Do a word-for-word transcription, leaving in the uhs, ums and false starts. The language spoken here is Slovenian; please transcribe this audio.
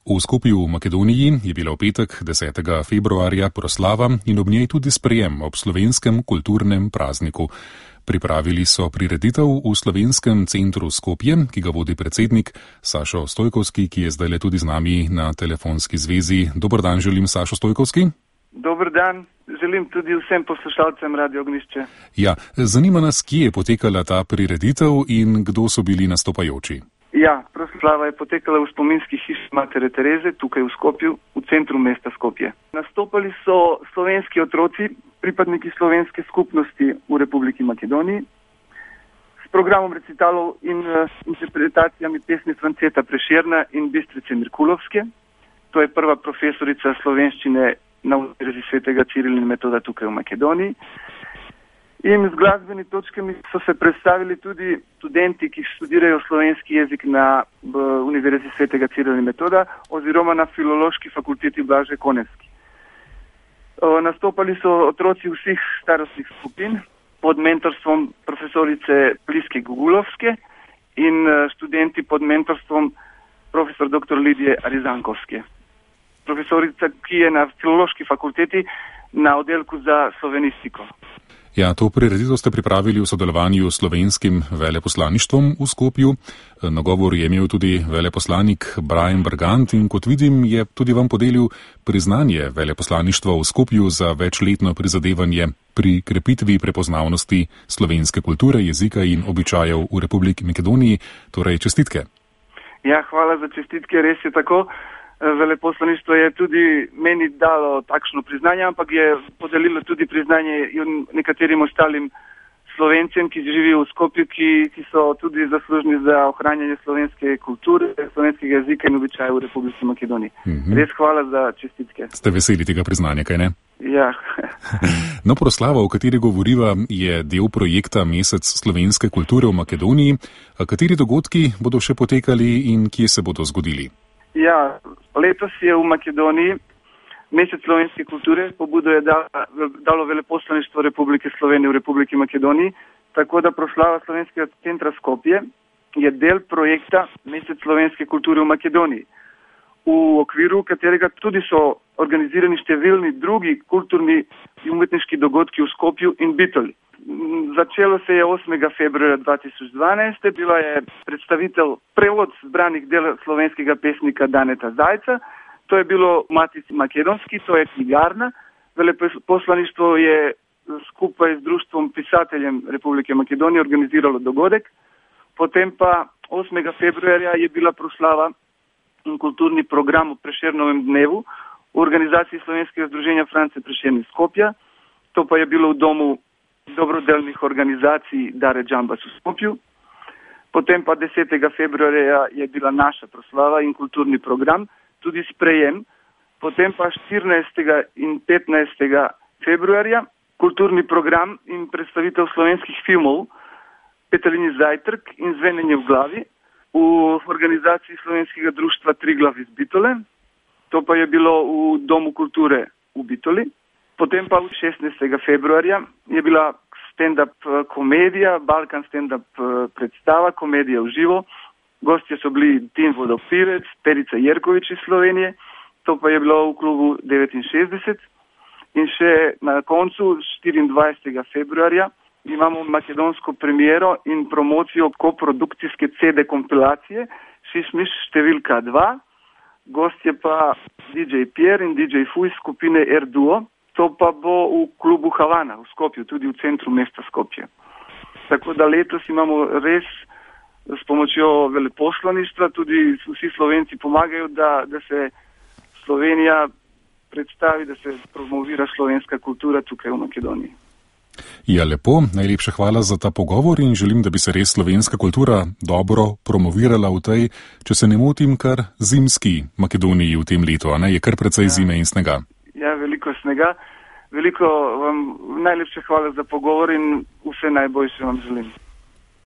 V Skopju v Makedoniji je bila v petek desetega februarja proslava in ob njej tudi sprejem ob slovenskem kulturnem prazniku. Pripravili so prireditev v Slovenskem centru Skopje, ki ga vodi predsednik Sašo Stojkovski, ki je zdaj tudi z nami na telefonski zvezi. Dober dan želim, Sašo Stojkovski. Dober dan, želim tudi vsem poslušalcem Radio Ognjišče. Ja, zanima nas, kje je potekala ta prireditev in kdo so bili nastopajoči. Ja, proslava je potekala v spominski hiši Matere Tereze, tukaj v Skopju, v centru mesta Skopje. Nastopali so slovenski otroci, pripadniki slovenske skupnosti v Republiki Makedoniji, s programom recitalov in uh, interpretacijami pesmi Franceta Prešerna in Bistrice Mirkulovske. To je prva profesorica slovenščine na Univerzi svetega Cirila in Metoda tukaj v Makedoniji. In z glasbenimi točkami so se predstavili tudi študenti, ki študirajo slovenski jezik na Univerzi svetega Cirila in Metoda oziroma na Filološki fakulteti Blažej Konevski. Nastopali so otroci vseh starostnih skupin pod mentorstvom profesorice Pliske Gugulovske in študenti pod mentorstvom profesor doktor Lidije Arizankovske. Profesorica, ki je na Filološki fakulteti na oddelku za slovenistiko. Ja, to prireditev ste pripravili v sodelovanju s slovenskim veleposlaništvom v Skopju. Nagovor je imel tudi veleposlanik Brian Bergant in kot vidim, je tudi vam podelil priznanje veleposlaništva v Skopju za večletno prizadevanje pri krepitvi prepoznavnosti slovenske kulture, jezika in običajev v Republiki Makedoniji. Torej, čestitke. Ja, hvala za čestitke, res je tako. Veleposlaništvo je tudi meni dalo takšno priznanje, ampak je podelilo tudi priznanje nekaterim ostalim Slovencem, ki živijo v Skopju, ki, ki so tudi zaslužni za ohranjanje slovenske kulture, slovenskega jezika in običajev v Republiki Makedoniji. Mm-hmm. Res hvala za čestitke. Ste veseli tega priznanja, kaj ne? Ja. No, proslava, o kateri govoriva, je del projekta Mesec slovenske kulture v Makedoniji. A kateri dogodki bodo še potekali in kje se bodo zgodili? Ja, letos je v Makedoniji Mesec slovenske kulture, pobudo je dalo veleposlaništvo Republike Slovenije v Republiki Makedoniji, tako da proslava Slovenskega centra Skopje je del projekta Mesec slovenske kulture v Makedoniji, v okviru katerega tudi so organizirani številni drugi kulturni in umetniški dogodki v Skopju in Bitoli. Začelo se je osmega februarja dva tisoč dvanajst, bila je predstavitev prevod zbranih del slovenskega pesnika Daneta Zajca. To je bilo v Matici Makedonski, to je knjigarna. Veleposlaništvo je skupaj z Društvom pisateljem Republike Makedonije organiziralo dogodek. Potem pa osmega februarja je bila proslava in kulturni program v Prešernovem dnevu v organizaciji Slovenskega združenja France Prešern iz Skopja. To pa je bilo v domu dobrodelnih organizacij Dare Džambas v Skopju. Potem pa desetega februarja je bila naša proslava in kulturni program, tudi sprejem. Potem pa štirinajstega in petnajstega februarja kulturni program in predstavitev slovenskih filmov Petelini zajtrk in Zvenenje v glavi v organizaciji Slovenskega društva Triglav iz Bitole. To pa je bilo v Domu kulture v Bitoli. Potem pa šestnajstega februarja je bila stand-up komedija, Balkan stand-up predstava, komedija v živo. Gostje so bili Tim Vodopivec, Perica Jerkovič iz Slovenije, to pa je bilo v klubu devetinšestdeset. In še na koncu štiriindvajsetega februarja imamo makedonsko premiero in promocijo koprodukcijske C D kompilacije Šišmiš številka dva. Gostje pa D J Pierre in D J Fuj skupine R Duo. To pa bo v klubu Havana v Skopju, tudi v centru mesta Skopje. Tako da letos imamo res s pomočjo veleposlaništva, tudi vsi Slovenci pomagajo, da, da se Slovenija predstavi, da se promovira slovenska kultura tukaj v Makedoniji. Ja, lepo, najlepša hvala za ta pogovor in želim, da bi se res slovenska kultura dobro promovirala v tej, če se ne motim, kar zimski Makedoniji v tem letu, a ne? Je kar precej ja. Zime in snega. Ja, veliko snega. Veliko vam najlepše hvala za pogovor in vse najboljše vam želim.